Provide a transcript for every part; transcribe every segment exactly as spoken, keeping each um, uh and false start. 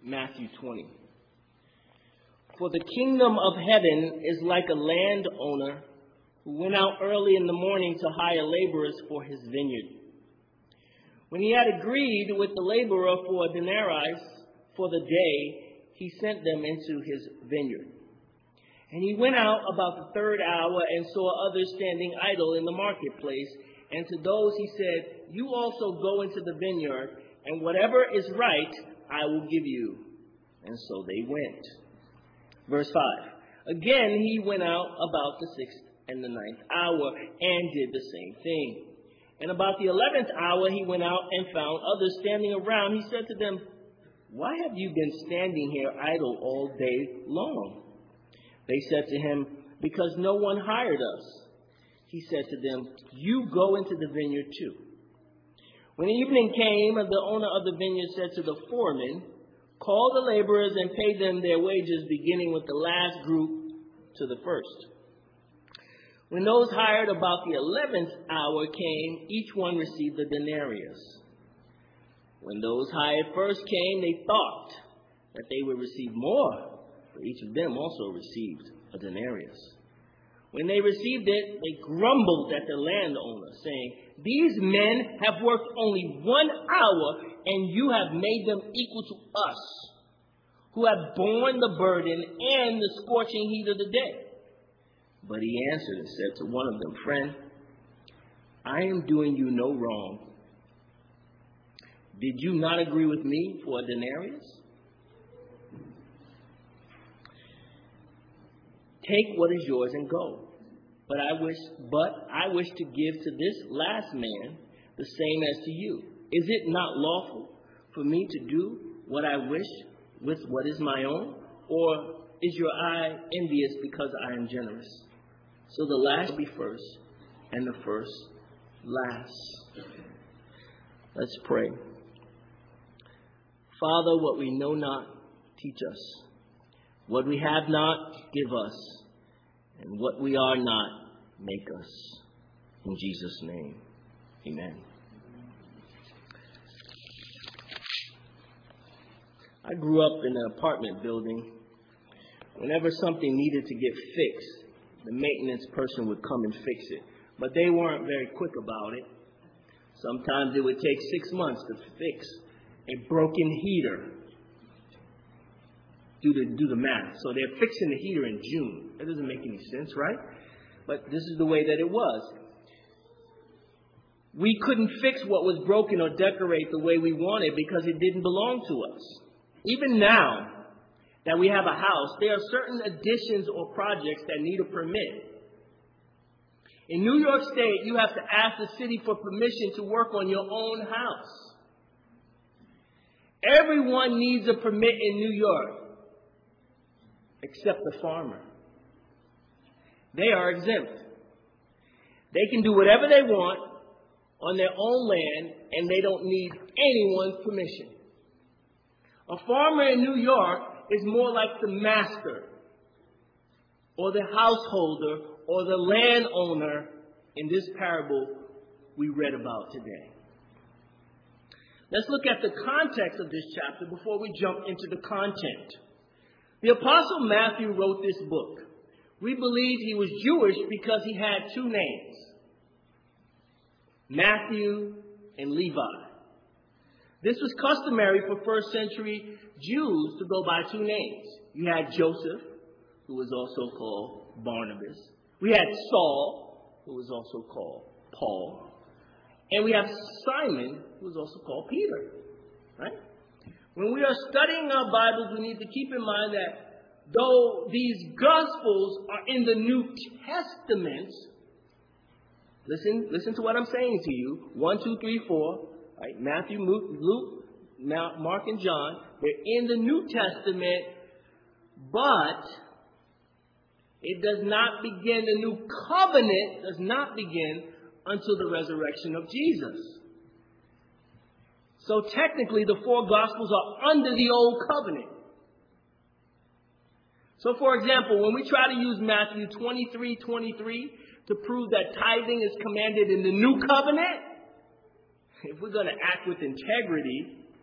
Matthew twenty. For the kingdom of heaven is like a landowner who went out early in the morning to hire laborers for his vineyard. When he had agreed with the laborer for a denarius for the day, he sent them into his vineyard. And he went out about the third hour and saw others standing idle in the marketplace. And to those he said, you also go into the vineyard, and whatever is right I will give you. And so they went. Verse five. Again he went out about the sixth and the ninth hour and did the same thing. And about the eleventh hour he went out and found others standing around. He said to them, why have you been standing here idle all day long? They said to him, because no one hired us. He said to them, you go into the vineyard too. When evening came, the owner of the vineyard said to the foreman, call the laborers and pay them their wages, beginning with the last group to the first. When those hired about the eleventh hour came, each one received a denarius. When those hired first came, they thought that they would receive more, for each of them also received a denarius. When they received it, they grumbled at the landowner, saying, these men have worked only one hour, and you have made them equal to us, who have borne the burden and the scorching heat of the day. But he answered and said to one of them, friend, I am doing you no wrong. Did you not agree with me for a denarius? Take what is yours and go. But I wish, but I wish to give to this last man the same as to you. Is it not lawful for me to do what I wish with what is my own? Or is your eye envious because I am generous? So the last will be first, and the first last. Let's pray. Father, what we know not, teach us. What we have not, give us. And what we are not, make us. In Jesus' name, amen. I grew up in an apartment building. Whenever something needed to get fixed, the maintenance person would come and fix it. But they weren't very quick about it. Sometimes it would take six months to fix a broken heater. Do the, do the math. So they're fixing the heater in June. That doesn't make any sense, right? But this is the way that it was. We couldn't fix what was broken or decorate the way we wanted because it didn't belong to us. Even now that we have a house, there are certain additions or projects that need a permit. In New York State, you have to ask the city for permission to work on your own house. Everyone needs a permit in New York, except the farmer. They are exempt. They can do whatever they want on their own land, and they don't need anyone's permission. A farmer in New York is more like the master, or the householder, or the landowner in this parable we read about today. Let's look at the context of this chapter before we jump into the content. The Apostle Matthew wrote this book. We believe he was Jewish because he had two names, Matthew and Levi. This was customary for first century Jews to go by two names. You had Joseph, who was also called Barnabas. We had Saul, who was also called Paul. And we have Simon, who was also called Peter. Right? When we are studying our Bibles, we need to keep in mind that though these Gospels are in the New Testament, listen, listen to what I'm saying to you. One, two, three, four. Right? Matthew, Luke, Mark, and John. They're in the New Testament, but it does not begin, the new covenant does not begin until the resurrection of Jesus. So technically, the four Gospels are under the old covenant. So, for example, when we try to use Matthew twenty-three twenty-three to prove that tithing is commanded in the new covenant, if we're going to act with integrity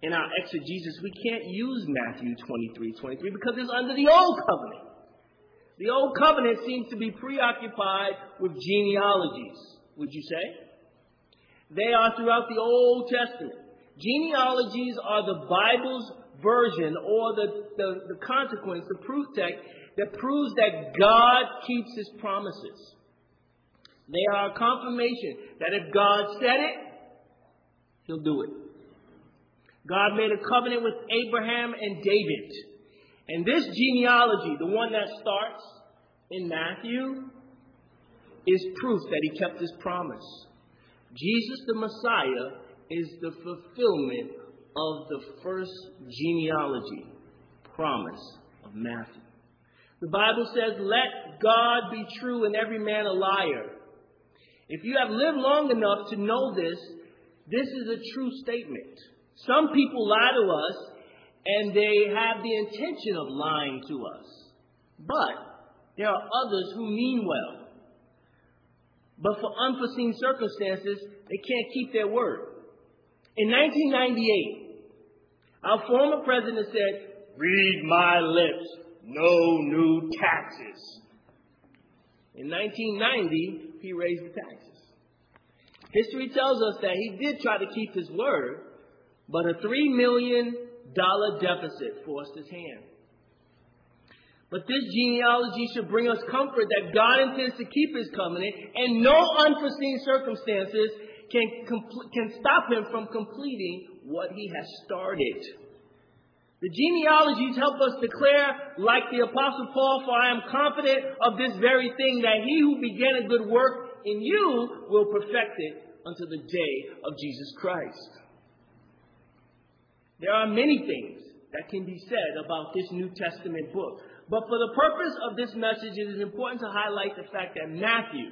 in our exegesis, we can't use Matthew twenty-three twenty-three because it's under the Old Covenant. The Old Covenant seems to be preoccupied with genealogies, would you say? They are throughout the Old Testament. Genealogies are the Bible's version or the, the, the consequence, the proof text that proves that God keeps his promises. They are a confirmation that if God said it, he'll do it. God made a covenant with Abraham and David. And this genealogy, the one that starts in Matthew, is proof that he kept his promise. Jesus the Messiah is the fulfillment of the first genealogy promise of Matthew. The Bible says, let God be true and every man a liar. If you have lived long enough to know this, this is a true statement. Some people lie to us, and they have the intention of lying to us. But there are others who mean well. But for unforeseen circumstances, they can't keep their word. In nineteen ninety-eight, our former president said, read my lips, no new taxes. In nineteen ninety, he raised the taxes. History tells us that he did try to keep his word, but a three million dollars deficit forced his hand. But this genealogy should bring us comfort that God intends to keep his covenant, and no unforeseen circumstances can, compl- can stop him from completing what he has started. The genealogies help us declare, like the Apostle Paul, for I am confident of this very thing, that he who began a good work in you will perfect it until the day of Jesus Christ. There are many things that can be said about this New Testament book. But for the purpose of this message, it is important to highlight the fact that Matthew,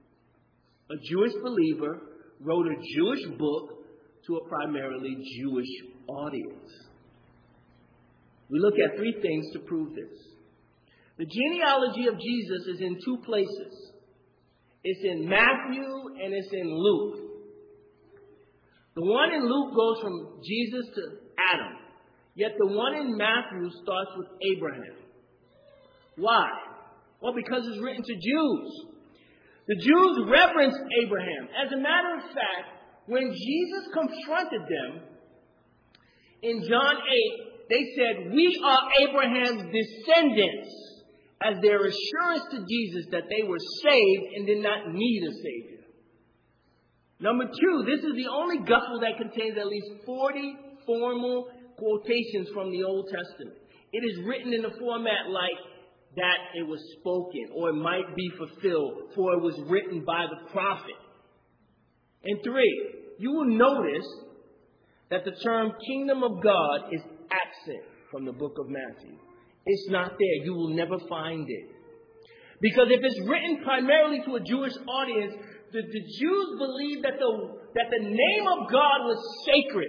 a Jewish believer, wrote a Jewish book to a primarily Jewish audience. We look at three things to prove this. The genealogy of Jesus is in two places. It's in Matthew and it's in Luke. The one in Luke goes from Jesus to Adam, yet the one in Matthew starts with Abraham. Why? Well, because it's written to Jews. The Jews reverenced Abraham. As a matter of fact, when Jesus confronted them in John eight, they said, we are Abraham's descendants, as their assurance to Jesus that they were saved and did not need a Savior. Number two, this is the only gospel that contains at least forty formal quotations from the Old Testament. It is written in a format like that it was spoken, or it might be fulfilled, for it was written by the prophet. And three, you will notice that the term kingdom of God is absent from the book of Matthew. It's not there. You will never find it. Because if it's written primarily to a Jewish audience, the, the Jews believed that the, that the name of God was sacred.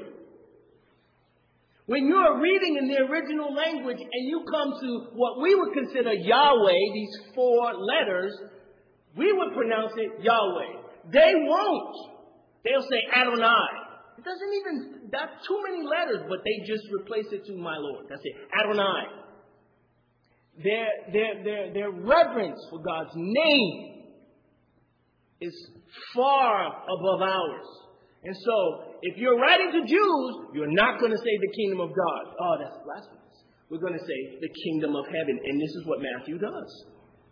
When you are reading in the original language and you come to what we would consider Yahweh, these four letters, we would pronounce it Yahweh. They won't. They'll say Adonai. It doesn't even, that's too many letters, but they just replace it to my Lord. That's it, Adonai. Their, their, their, their reverence for God's name is far above ours. And so, if you're writing to Jews, you're not going to say the kingdom of God. Oh, that's blasphemous. We're going to say the kingdom of heaven. And this is what Matthew does.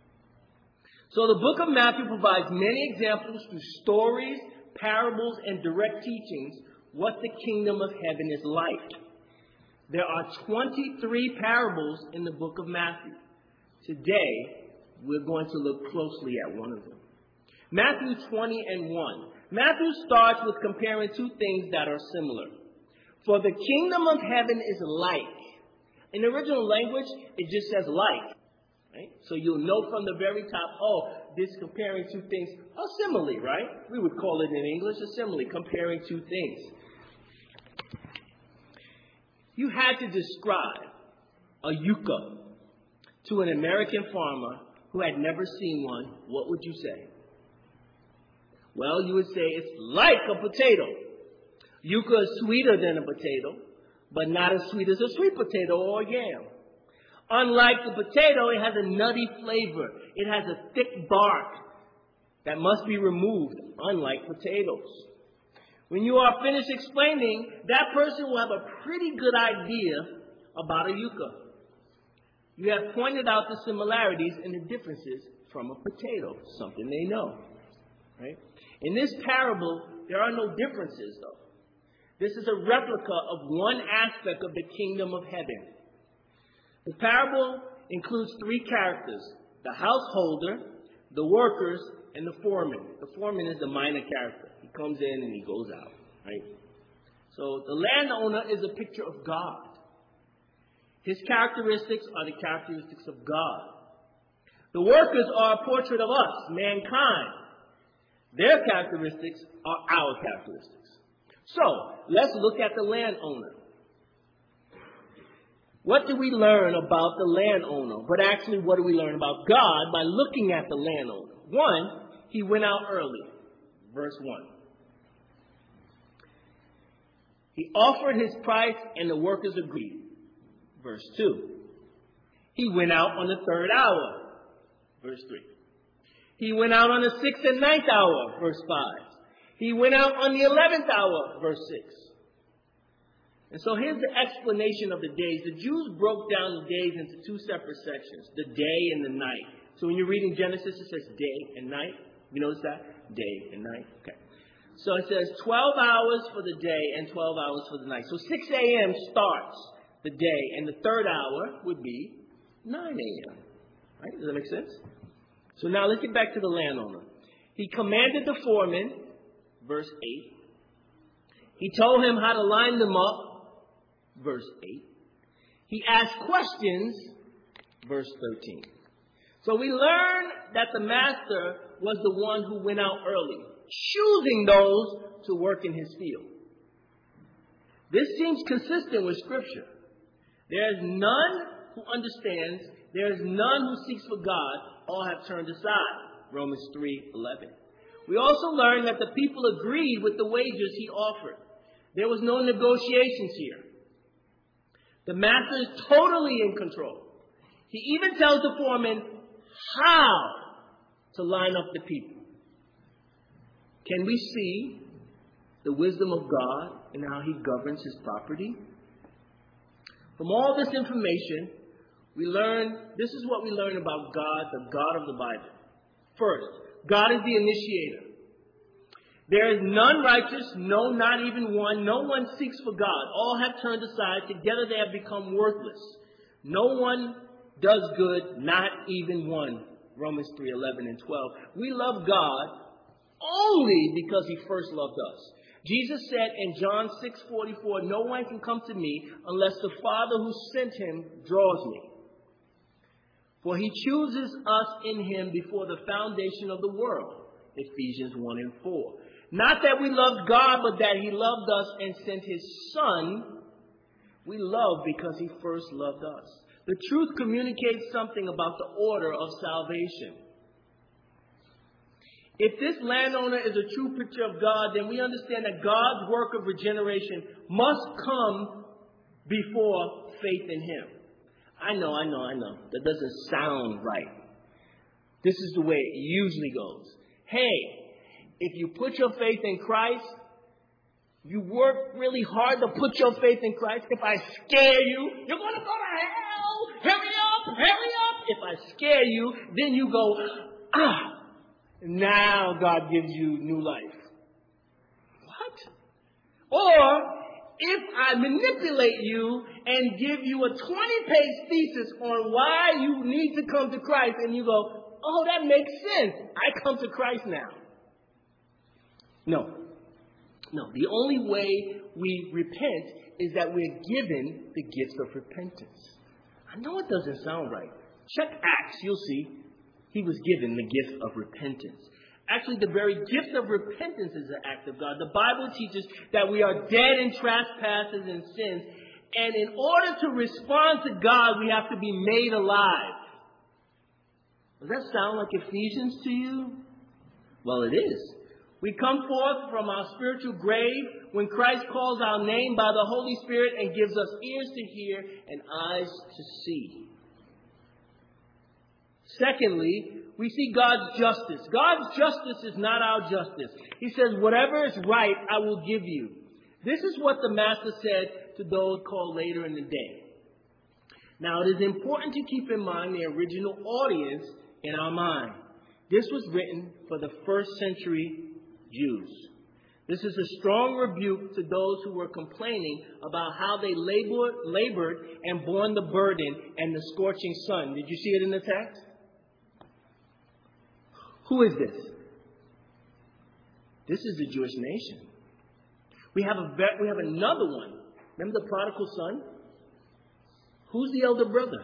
So the book of Matthew provides many examples through stories, parables, and direct teachings what the kingdom of heaven is like. There are twenty-three parables in the book of Matthew. Today, we're going to look closely at one of them. Matthew twenty and one. Matthew starts with comparing two things that are similar. For the kingdom of heaven is like. In the original language, it just says like. Right? So you'll know from the very top, oh, this comparing two things, a simile, right? We would call it in English a simile, comparing two things. You had to describe a yucca to an American farmer who had never seen one, what would you say? Well, you would say it's like a potato. Yucca is sweeter than a potato, but not as sweet as a sweet potato or yam. Unlike the potato, it has a nutty flavor. It has a thick bark that must be removed, unlike potatoes. When you are finished explaining, that person will have a pretty good idea about a yucca. You have pointed out the similarities and the differences from a potato, something they know. Right? In this parable, there are no differences, though. This is a replica of one aspect of the kingdom of heaven. The parable includes three characters: the householder, the workers, and the foreman. The foreman is the minor character. He comes in and he goes out. Right? So the landowner is a picture of God. His characteristics are the characteristics of God. The workers are a portrait of us, mankind. Their characteristics are our characteristics. So, let's look at the landowner. What do we learn about the landowner? But actually, what do we learn about God by looking at the landowner? One, he went out early. Verse one. He offered his price and the workers agreed. Verse two. He went out on the third hour. Verse three. He went out on the sixth and ninth hour. Verse five. He went out on the eleventh hour. Verse six. And so here's the explanation of the days. The Jews broke down the days into two separate sections, the day and the night. So when you're reading Genesis, it says day and night. You notice that? Day and night. Okay. So it says twelve hours for the day and twelve hours for the night. So six a.m. starts the day, and the third hour would be nine a.m. Right? Does that make sense? So now let's get back to the landowner. He commanded the foreman, verse eight. He told him how to line them up, verse eight. He asked questions, verse thirteen. So we learn that the master was the one who went out early, choosing those to work in his field. This seems consistent with Scripture. There is none who understands. There is none who seeks for God. All have turned aside. Romans three eleven. We also learn that the people agreed with the wages he offered. There was no negotiations here. The master is totally in control. He even tells the foreman how to line up the people. Can we see the wisdom of God in how he governs his property? From all this information, we learn, this is what we learn about God, the God of the Bible. First, God is the initiator. There is none righteous, no, not even one. No one seeks for God. All have turned aside. Together they have become worthless. No one does good, not even one. Romans three eleven and twelve. We love God only because he first loved us. Jesus said in John six forty-four, no one can come to me unless the Father who sent him draws me. For he chooses us in him before the foundation of the world. Ephesians one and four. Not that we loved God, but that he loved us and sent his Son. We love because he first loved us. The truth communicates something about the order of salvation. If this landowner is a true picture of God, then we understand that God's work of regeneration must come before faith in him. I know, I know, I know. That doesn't sound right. This is the way it usually goes. Hey, if you put your faith in Christ, you work really hard to put your faith in Christ. If I scare you, you're going to go to hell. Hurry up, hurry up. If I scare you, then you go, ah, now God gives you new life. What? Or if I manipulate you and give you a twenty-page thesis on why you need to come to Christ, and you go, oh, that makes sense. I come to Christ now. No. No. The only way we repent is that we're given the gift of repentance. I know it doesn't sound right. Check Acts. You'll see. He was given the gift of repentance. Actually, the very gift of repentance is an act of God. The Bible teaches that we are dead in trespasses and sins. And in order to respond to God, we have to be made alive. Does that sound like Ephesians to you? Well, it is. We come forth from our spiritual grave when Christ calls our name by the Holy Spirit and gives us ears to hear and eyes to see. Secondly, we see God's justice. God's justice is not our justice. He says, whatever is right, I will give you. This is what the Master said to those called later in the day. Now, it is important to keep in mind the original audience in our mind. This was written for the first century Jews. This is a strong rebuke to those who were complaining about how they labored, labored and borne the burden and the scorching sun. Did you see it in the text? Who is this? This is the Jewish nation. We have a we have another one. Remember the prodigal son? Who's the elder brother?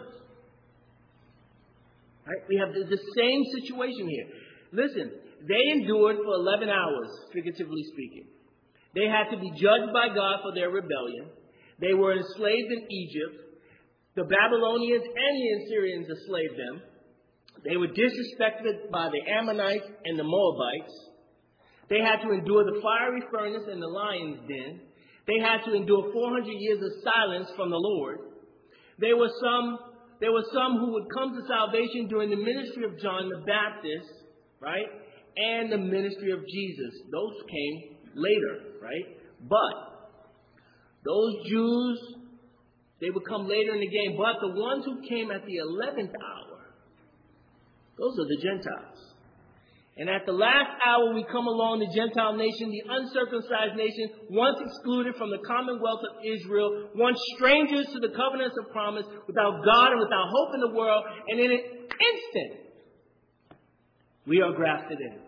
Right? We have the, the same situation here. Listen, they endured for eleven hours, figuratively speaking. They had to be judged by God for their rebellion. They were enslaved in Egypt. The Babylonians and the Assyrians enslaved them. They were disrespected by the Ammonites and the Moabites. They had to endure the fiery furnace and the lion's den. They had to endure four hundred years of silence from the Lord. There were some, there were some who would come to salvation during the ministry of John the Baptist, right? And the ministry of Jesus. Those came later, right? But those Jews, they would come later in the game. But the ones who came at the eleventh hour, those are the Gentiles. And at the last hour, we come along, the Gentile nation, the uncircumcised nation, once excluded from the commonwealth of Israel, once strangers to the covenants of promise, without God and without hope in the world, and in an instant, we are grafted in.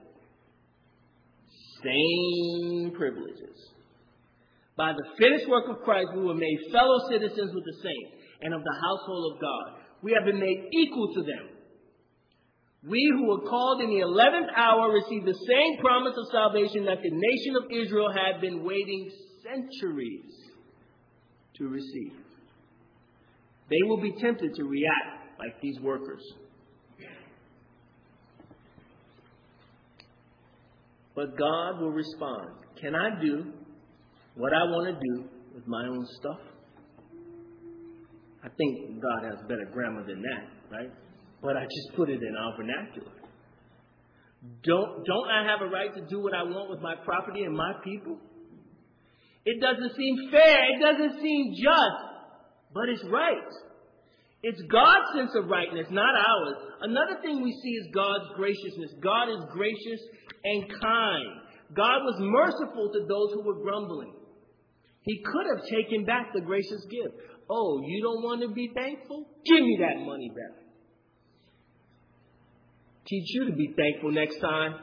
Same privileges. By the finished work of Christ, we were made fellow citizens with the saints and of the household of God. We have been made equal to them. We who were called in the eleventh hour received the same promise of salvation that the nation of Israel had been waiting centuries to receive. They will be tempted to react like these workers. But God will respond. Can I do what I want to do with my own stuff? I think God has better grammar than that, right? But I just put it in our vernacular. Don't, don't I have a right to do what I want with my property and my people? It doesn't seem fair. It doesn't seem just. But it's right. It's God's sense of rightness, not ours. Another thing we see is God's graciousness. God is gracious and kind. God was merciful to those who were grumbling. He could have taken back the gracious gift. Oh, you don't want to be thankful? Give me that money back. Teach you to be thankful next time.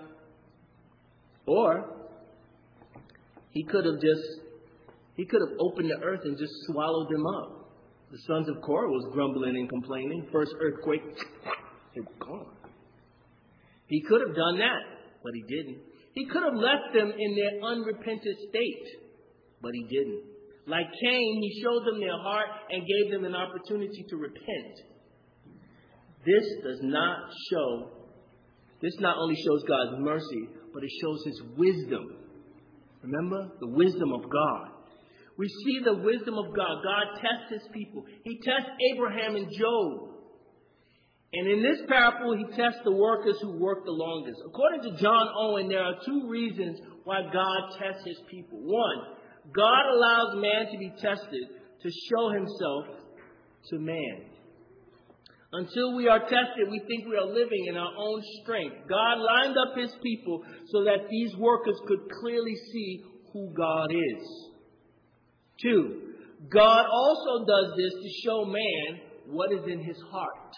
Or he could have just, he could have opened the earth and just swallowed them up. The sons of Korah was grumbling and complaining. First earthquake, they were gone. He could have done that, but he didn't. He could have left them in their unrepentant state, but he didn't. Like Cain, he showed them their heart and gave them an opportunity to repent. This does not show This not only shows God's mercy, but it shows his wisdom. Remember? The wisdom of God. We see the wisdom of God. God tests his people. He tests Abraham and Job. And in this parable, he tests the workers who work the longest. According to John Owen, there are two reasons why God tests his people. One, God allows man to be tested to show himself to man. Until we are tested, we think we are living in our own strength. God lined up his people so that these workers could clearly see who God is. Two, God also does this to show man what is in his heart.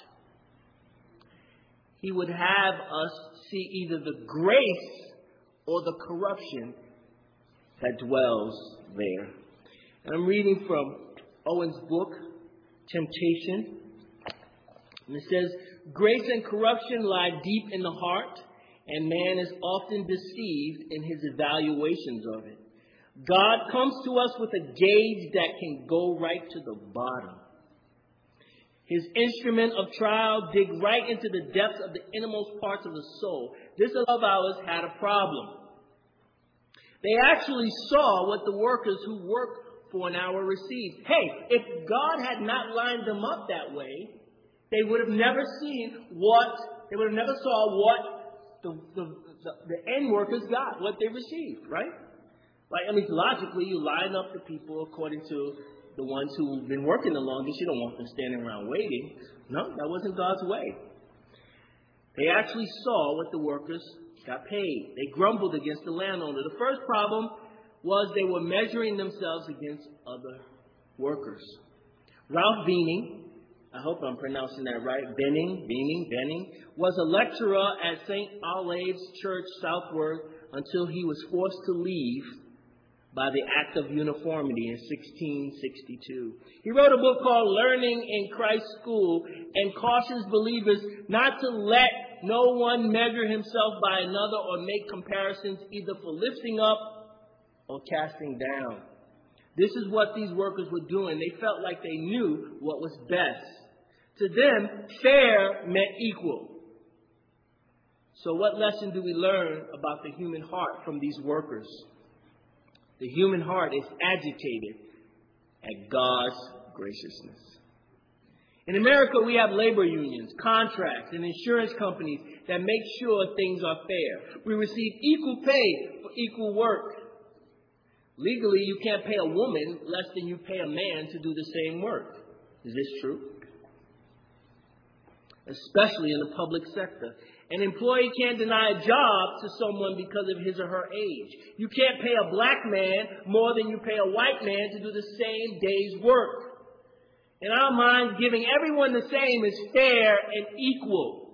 He would have us see either the grace or the corruption that dwells there. And I'm reading from Owen's book, Temptation. And it says, grace and corruption lie deep in the heart, and man is often deceived in his evaluations of it. God comes to us with a gauge that can go right to the bottom. His instrument of trial digs right into the depths of the innermost parts of the soul. This love of ours had a problem. They actually saw what the workers who worked for an hour received. Hey, if God had not lined them up that way, they would have never seen what, they would have never saw what the, the, the, the end workers got, what they received, right? Like, I mean, logically, you line up the people according to the ones who've been working the longest. You don't want them standing around waiting. No, that wasn't God's way. They actually saw what the workers got paid. They grumbled against the landowner. The first problem was they were measuring themselves against other workers. Ralph Benning, I hope I'm pronouncing that right, Benning, Benning, Benning, was a lecturer at Saint Olave's Church, Southwark, until he was forced to leave by the Act of Uniformity in sixteen sixty-two. He wrote a book called Learning in Christ's School and cautions believers not to let no one measure himself by another or make comparisons either for lifting up or casting down. This is what these workers were doing. They felt like they knew what was best. To them, fair meant equal. So what lesson do we learn about the human heart from these workers? The human heart is agitated at God's graciousness. In America, we have labor unions, contracts, and insurance companies that make sure things are fair. We receive equal pay for equal work. Legally, you can't pay a woman less than you pay a man to do the same work. Is this true? Especially in the public sector. An employee can't deny a job to someone because of his or her age. You can't pay a black man more than you pay a white man to do the same day's work. In our minds, giving everyone the same is fair and equal.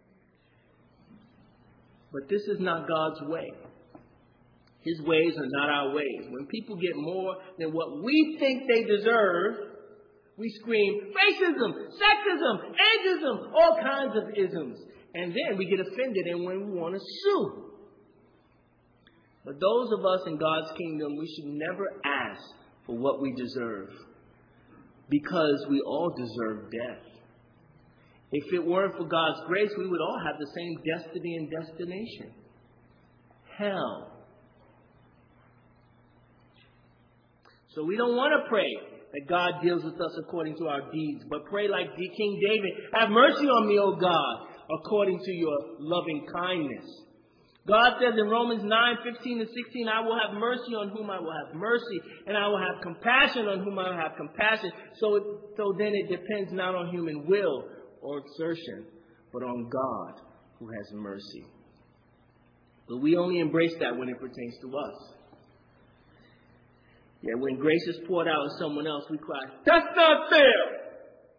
But this is not God's way. His ways are not our ways. When people get more than what we think they deserve, we scream racism, sexism, ageism, all kinds of isms. And then we get offended and when we want to sue. But those of us in God's kingdom, we should never ask for what we deserve. Because we all deserve death. If it weren't for God's grace, we would all have the same destiny and destination. Hell. So we don't want to pray that God deals with us according to our deeds, but pray like King David, have mercy on me, O God, according to your loving kindness. God says in Romans nine, fifteen and sixteen, I will have mercy on whom I will have mercy, and I will have compassion on whom I will have compassion. So, it, so then it depends not on human will or exertion, but on God who has mercy. But we only embrace that when it pertains to us. Yet when grace is poured out on someone else, we cry, that's not fair!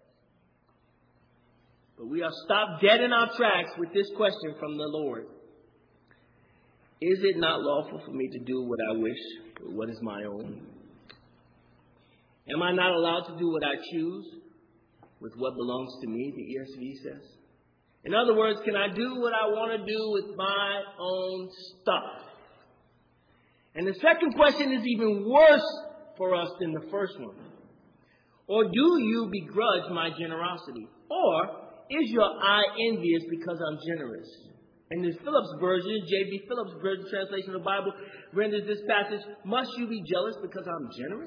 But we are stopped dead in our tracks with this question from the Lord. Is it not lawful for me to do what I wish, or what is my own? Am I not allowed to do what I choose with what belongs to me, the E S V says? In other words, can I do what I want to do with my own stuff? And the second question is even worse for us than the first one. Or do you begrudge my generosity? Or is your eye envious because I'm generous? And in Phillips' version, J B Phillips' version translation of the Bible renders this passage, must you be jealous because I'm generous?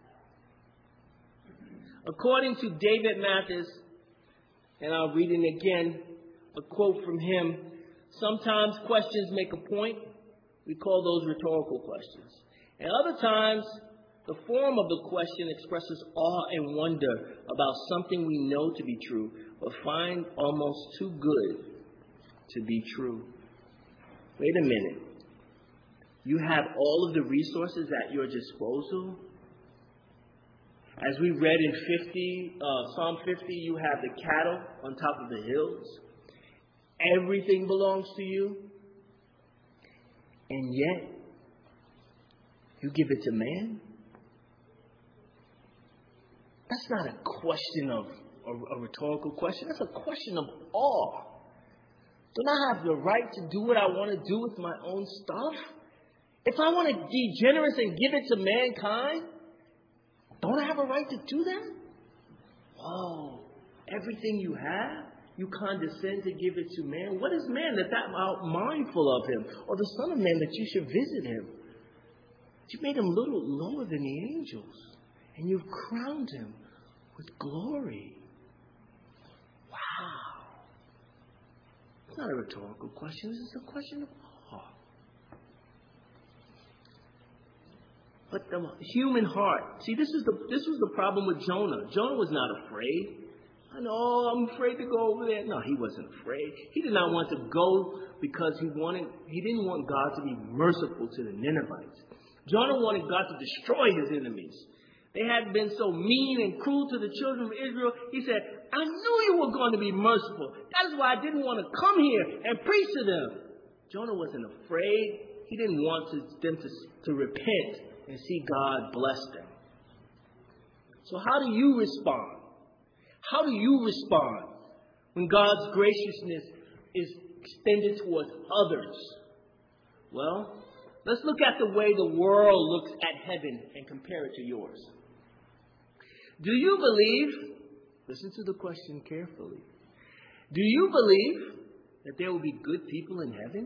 According to David Mathis, and I'll read it again, a quote from him, sometimes questions make a point. We call those rhetorical questions. And other times, the form of the question expresses awe and wonder about something we know to be true, but find almost too good to be true. Wait a minute. You have all of the resources at your disposal? As we read in fifty, uh, Psalm fifty, you have the cattle on top of the hills. Everything belongs to you. And yet, you give it to man? That's not a question of a, a rhetorical question. That's a question of awe. Don't I have the right to do what I want to do with my own stuff? If I want to be generous and give it to mankind, don't I have a right to do that? Whoa, everything you have, you condescend to give it to man? What is man that thou art mindful of him? Or the Son of Man that you should visit him? You made him a little lower than the angels. And you've crowned him with glory. Wow. It's not a rhetorical question. This is a question of awe. But the human heart. See, this is the this was the problem with Jonah. Jonah was not afraid. I know, I'm afraid to go over there. No, he wasn't afraid. He did not want to go because he wanted he didn't want God to be merciful to the Ninevites. Jonah wanted God to destroy his enemies. They had been so mean and cruel to the children of Israel. He said, I knew you were going to be merciful. That is why I didn't want to come here and preach to them. Jonah wasn't afraid. He didn't want to, them to, to repent and see God bless them. So how do you respond? How do you respond when God's graciousness is extended towards others? Well, let's look at the way the world looks at heaven and compare it to yours. Do you believe, listen to the question carefully, do you believe that there will be good people in heaven?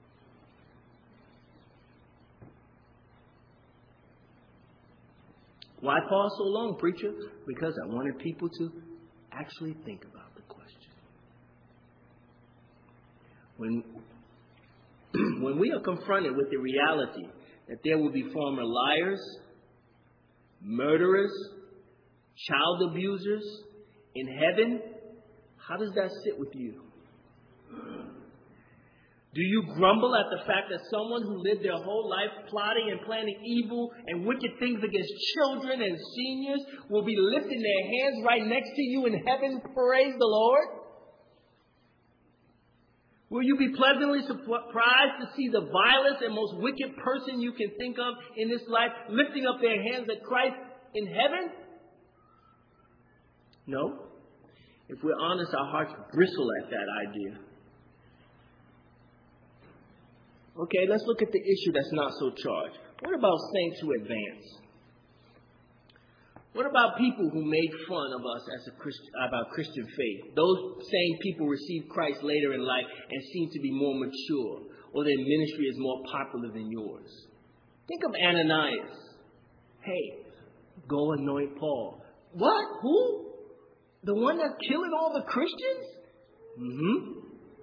Why pause so long, preacher? Because I wanted people to actually think about the question. When, when we are confronted with the reality that there will be former liars, murderers, child abusers in heaven, how does that sit with you? Do you grumble at the fact that someone who lived their whole life plotting and planning evil and wicked things against children and seniors will be lifting their hands right next to you in heaven? Praise the Lord. Will you be pleasantly surprised to see the vilest and most wicked person you can think of in this life lifting up their hands at Christ in heaven? No. If we're honest, our hearts bristle at that idea. Okay, let's look at the issue that's not so charged. What about saints who advance? What about people who made fun of us as a Christ, about Christian faith? Those same people received Christ later in life and seem to be more mature, or their ministry is more popular than yours. Think of Ananias. Hey, go anoint Paul. What? Who? The one that's killing all the Christians? Mm-hmm.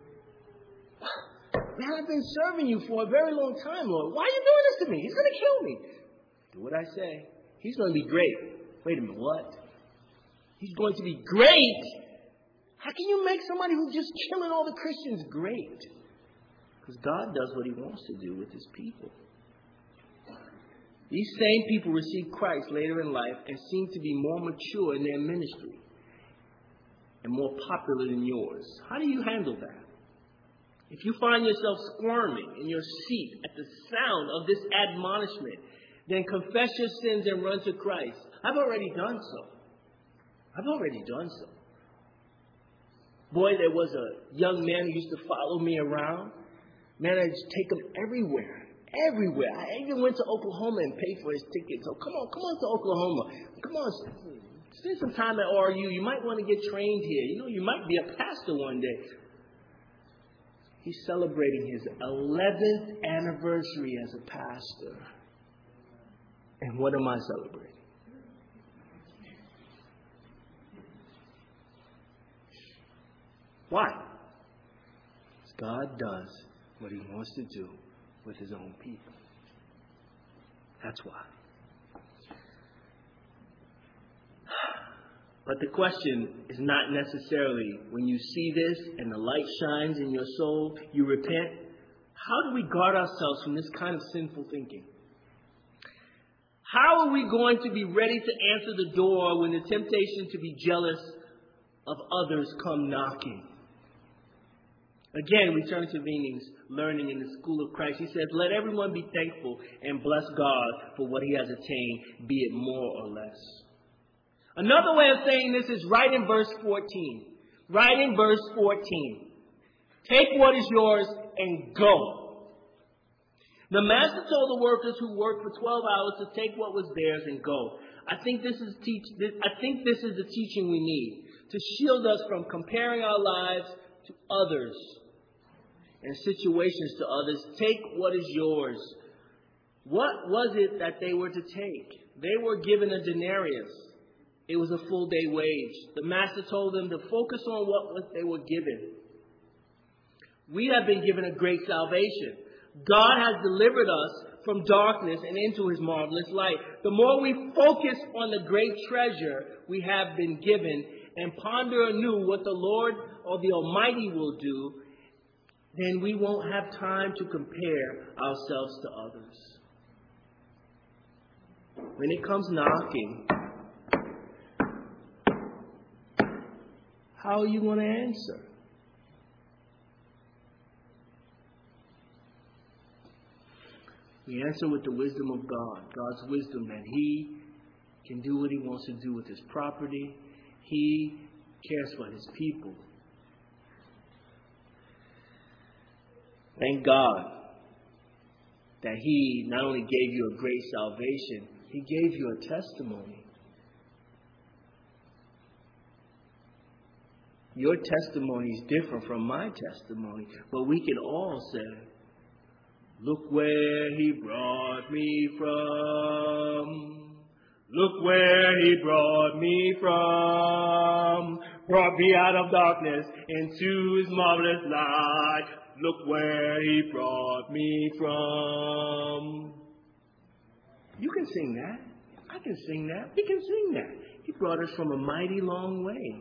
Man, I've been serving you for a very long time, Lord. Why are you doing this to me? He's going to kill me. Do what I say. He's going to be great. Wait a minute, what? He's going to be great? How can you make somebody who's just killing all the Christians great? Because God does what he wants to do with his people. These same people receive Christ later in life and seem to be more mature in their ministry and more popular than yours. How do you handle that? If you find yourself squirming in your seat at the sound of this admonishment, then confess your sins and run to Christ. I've already done so. I've already done so. Boy, there was a young man who used to follow me around. Man, I just take him everywhere. Everywhere. I even went to Oklahoma and paid for his ticket. So come on, come on to Oklahoma. Come on, spend some time at R U. You might want to get trained here. You know, you might be a pastor one day. He's celebrating his eleventh anniversary as a pastor. And what am I celebrating? Why? Because God does what he wants to do with his own people. That's why. But the question is not necessarily when you see this and the light shines in your soul, you repent. How do we guard ourselves from this kind of sinful thinking? How are we going to be ready to answer the door when the temptation to be jealous of others come knocking? Again, we turn to Vining's learning in the school of Christ. He says, let everyone be thankful and bless God for what he has attained, be it more or less. Another way of saying this is right in verse fourteen. Right in verse fourteen. Take what is yours and go. The master told the workers who worked for twelve hours to take what was theirs and go. I think this is teach. I think this is the teaching we need to shield us from comparing our lives to others and situations to others. Take what is yours What was it that they were to take? They were given a denarius. It was a full day wage. The master told them to focus on what they were given. We have been given a great salvation. God has delivered us from darkness and into his marvelous light. The more we focus on the great treasure we have been given and ponder anew what the Lord or the Almighty will do, then we won't have time to compare ourselves to others. When it comes knocking, how are you going to answer? We answer with the wisdom of God, God's wisdom that he can do what he wants to do with his property. He cares for his people. Thank God that he not only gave you a great salvation, he gave you a testimony. Your testimony is different from my testimony, but we can all say, look where he brought me from. Look where he brought me from. Brought me out of darkness into his marvelous light. Look where he brought me from. You can sing that. I can sing that. We can sing that. He brought us from a mighty long way.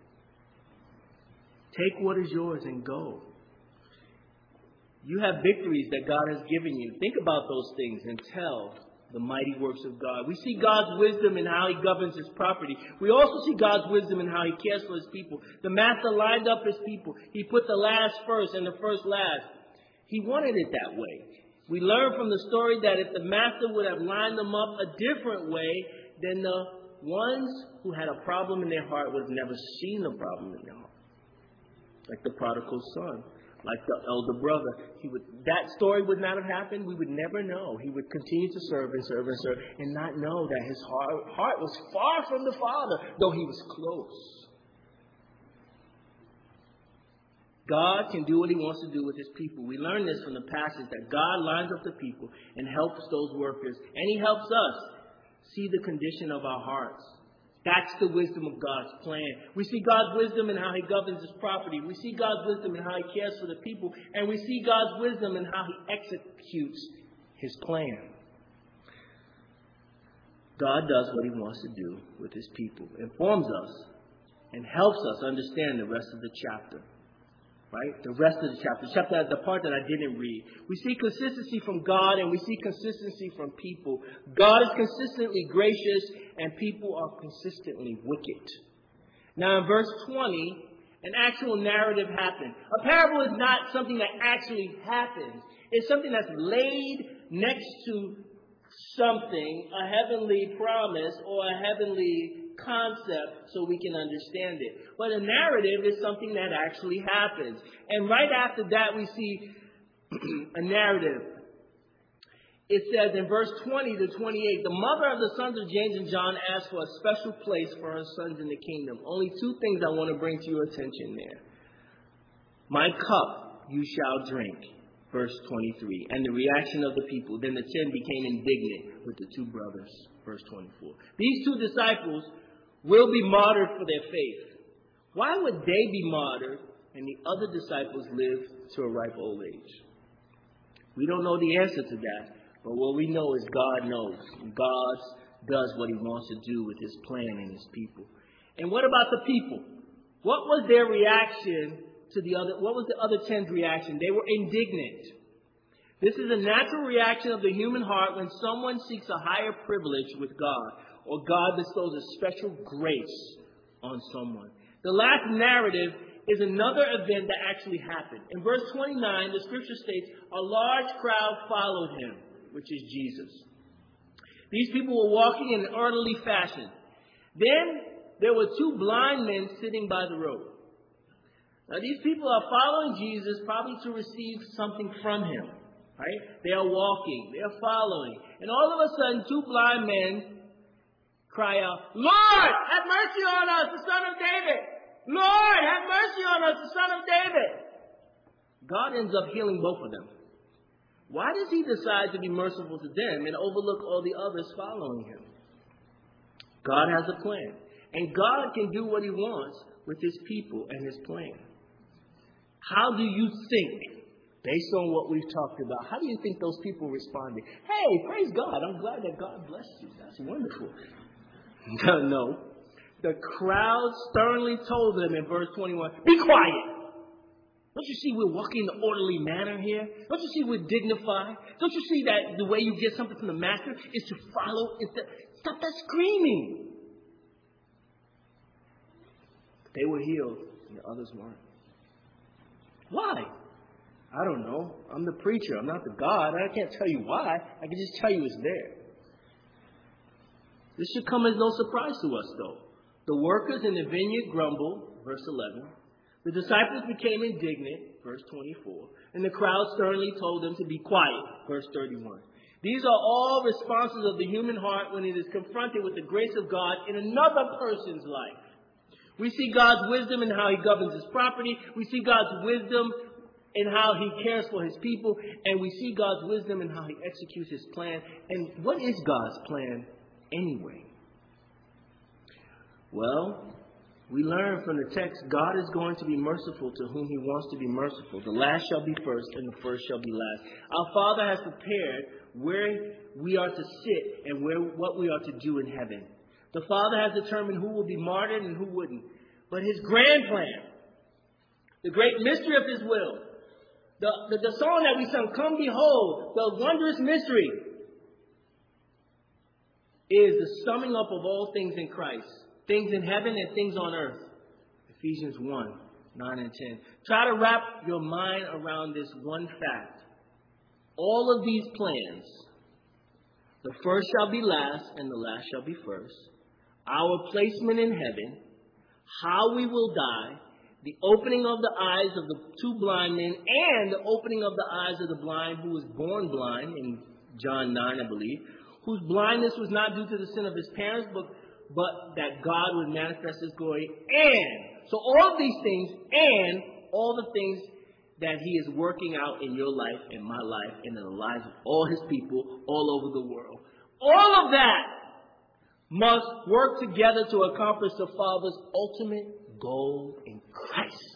Take what is yours and go. You have victories that God has given you. Think about those things and tell the mighty works of God. We see God's wisdom in how he governs his property. We also see God's wisdom in how he cares for his people. The master lined up his people. He put the last first and the first last. He wanted it that way. We learn from the story that if the master would have lined them up a different way, then the ones who had a problem in their heart would have never seen the problem in their heart. Like the prodigal son. Like the elder brother, he would, that story would not have happened. We would never know. He would continue to serve and serve and serve and not know that his heart, heart was far from the Father, though he was close. God can do what he wants to do with his people. We learn this from the passage that God lines up the people and helps those workers. And he helps us see the condition of our hearts. That's the wisdom of God's plan. We see God's wisdom in how he governs his property. We see God's wisdom in how he cares for the people. And we see God's wisdom in how he executes his plan. God does what he wants to do with his people, informs us, and helps us understand the rest of the chapter. Right? The rest of the chapter, the chapter, the part that I didn't read. We see consistency from God and we see consistency from people. God is consistently gracious and people are consistently wicked. Now in verse twenty, an actual narrative happened. A parable is not something that actually happens. It's something that's laid next to something, a heavenly promise or a heavenly concept so we can understand it. But a narrative is something that actually happens. And right after that we see a narrative. It says in verse twenty to twenty-eight, the mother of the sons of James and John asked for a special place for her sons in the kingdom. Only two things I want to bring to your attention there. My cup you shall drink. Verse twenty-three. And the reaction of the people. Then the ten became indignant with the two brothers. Verse twenty-four. These two disciples will be martyred for their faith. Why would they be martyred and the other disciples live to a ripe old age? We don't know the answer to that. But what we know is God knows. And God does what he wants to do with his plan and his people. And what about the people? What was their reaction to the other? What was the other ten's reaction? They were indignant. This is a natural reaction of the human heart when someone seeks a higher privilege with God or God bestows a special grace on someone. The last narrative is another event that actually happened. In verse twenty-nine, the scripture states, a large crowd followed him, which is Jesus. These people were walking in an orderly fashion. Then there were two blind men sitting by the road. Now these people are following Jesus probably to receive something from him. Right? They are walking. They are following. And all of a sudden, two blind men cry out, Lord, have mercy on us, the Son of David. Lord, have mercy on us, the Son of David. God ends up healing both of them. Why does he decide to be merciful to them and overlook all the others following him? God has a plan, and God can do what he wants with his people and his plan. How do you think, based on what we've talked about, how do you think those people responded? Hey, praise God. I'm glad that God blessed you. That's wonderful. No. The crowd sternly told them in verse twenty-one, be quiet. Don't you see we're walking in an orderly manner here? Don't you see we're dignified? Don't you see that the way you get something from the master is to follow? Is to stop that screaming. They were healed and the others weren't. Why? I don't know. I'm the preacher. I'm not the God. I can't tell you why. I can just tell you it's there. This should come as no surprise to us, though. The workers in the vineyard grumbled, verse eleven. The disciples became indignant, verse twenty-four. And the crowd sternly told them to be quiet, verse thirty-one. These are all responses of the human heart when it is confronted with the grace of God in another person's life. We see God's wisdom in how he governs his property. We see God's wisdom in how he cares for his people. And we see God's wisdom in how he executes his plan. And what is God's plan anyway? Well, we learn from the text, God is going to be merciful to whom he wants to be merciful. The last shall be first, and the first shall be last. Our Father has prepared where we are to sit and where what we are to do in heaven. The Father has determined who will be martyred and who wouldn't. But his grand plan, the great mystery of his will, the, the, the song that we sung, Come Behold, the wondrous mystery, is the summing up of all things in Christ. Things in heaven and things on earth. Ephesians one, nine and ten. Try to wrap your mind around this one fact. All of these plans, the first shall be last and the last shall be first. Our placement in heaven, how we will die, the opening of the eyes of the two blind men, and the opening of the eyes of the blind who was born blind, in John nine, I believe, whose blindness was not due to the sin of his parents, but but that God would manifest his glory, and, so all of these things, and all the things that he is working out in your life, in my life, and in the lives of all his people all over the world. All of that must work together to accomplish the Father's ultimate goal in Christ.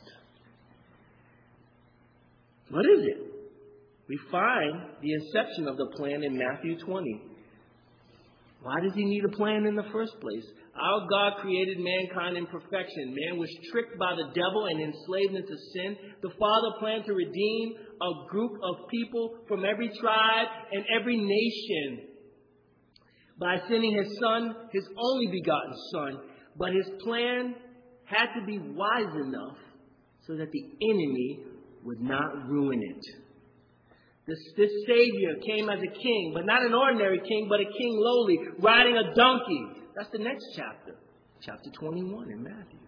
What is it? We find the inception of the plan in Matthew twenty. Why does he need a plan in the first place? Our God created mankind in perfection. Man was tricked by the devil and enslaved into sin. The Father planned to redeem a group of people from every tribe and every nation by sending his Son, his only begotten Son. But his plan had to be wise enough so that the enemy would not ruin it. This, this Savior came as a king, but not an ordinary king, but a king lowly, riding a donkey. That's the next chapter, chapter twenty-one in Matthew.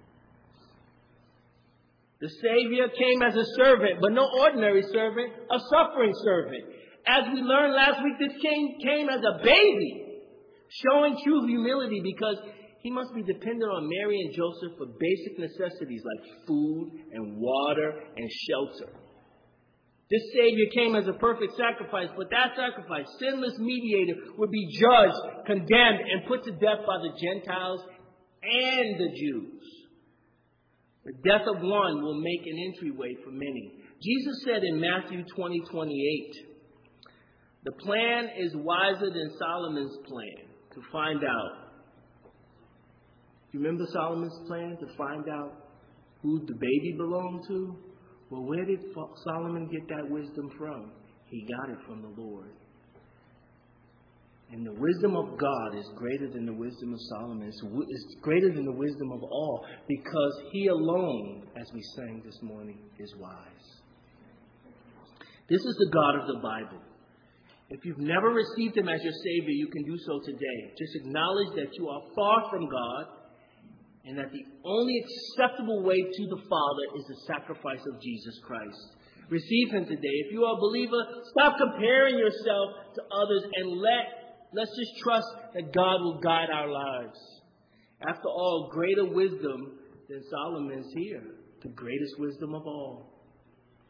The Savior came as a servant, but no ordinary servant, a suffering servant. As we learned last week, this king came as a baby, showing true humility because he must be dependent on Mary and Joseph for basic necessities like food and water and shelter. This Savior came as a perfect sacrifice, but that sacrifice, sinless mediator, would be judged, condemned, and put to death by the Gentiles and the Jews. The death of one will make an entryway for many. Jesus said in Matthew twenty, twenty-eight, the plan is wiser than Solomon's plan to find out. Do you remember Solomon's plan to find out who the baby belonged to? Well, where did Solomon get that wisdom from? He got it from the Lord. And the wisdom of God is greater than the wisdom of Solomon. It's greater than the wisdom of all because he alone, as we sang this morning, is wise. This is the God of the Bible. If you've never received him as your Savior, you can do so today. Just acknowledge that you are far from God, and that the only acceptable way to the Father is the sacrifice of Jesus Christ. Receive him today. If you are a believer, stop comparing yourself to others and let, let's just trust that God will guide our lives. After all, greater wisdom than Solomon is here. The greatest wisdom of all.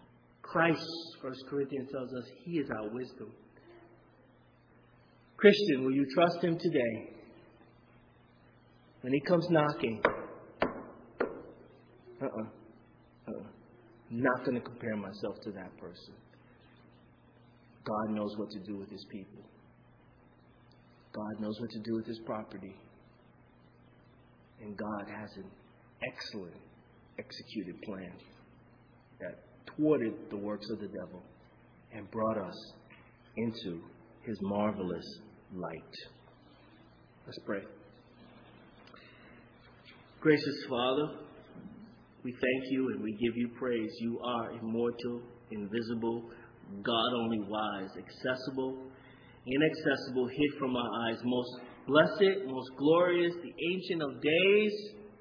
Christ, First Corinthians tells us, He is our wisdom. Christian, will you trust Him today? When He comes knocking, uh-uh, uh-uh. I'm not going to compare myself to that person. God knows what to do with His people. God knows what to do with His property. And God has an excellent executed plan that thwarted the works of the devil and brought us into His marvelous light. Let's pray. Gracious Father, we thank You and we give You praise. You are immortal, invisible, God only wise, accessible, inaccessible, hid from our eyes, most blessed, most glorious, the Ancient of Days.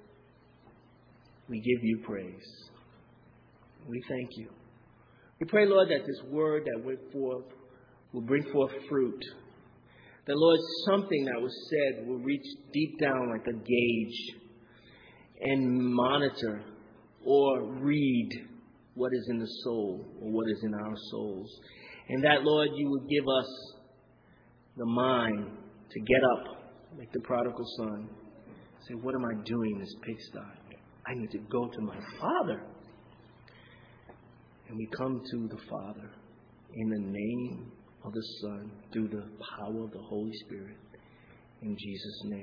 We give You praise. We thank You. We pray, Lord, that this word that went forth will bring forth fruit. That, Lord, something that was said will reach deep down like a gauge and monitor or read what is in the soul or what is in our souls. And that, Lord, You would give us the mind to get up like the prodigal son. Say, what am I doing in this pigsty? I need to go to my Father. And we come to the Father in the name of the Son through the power of the Holy Spirit. In Jesus' name.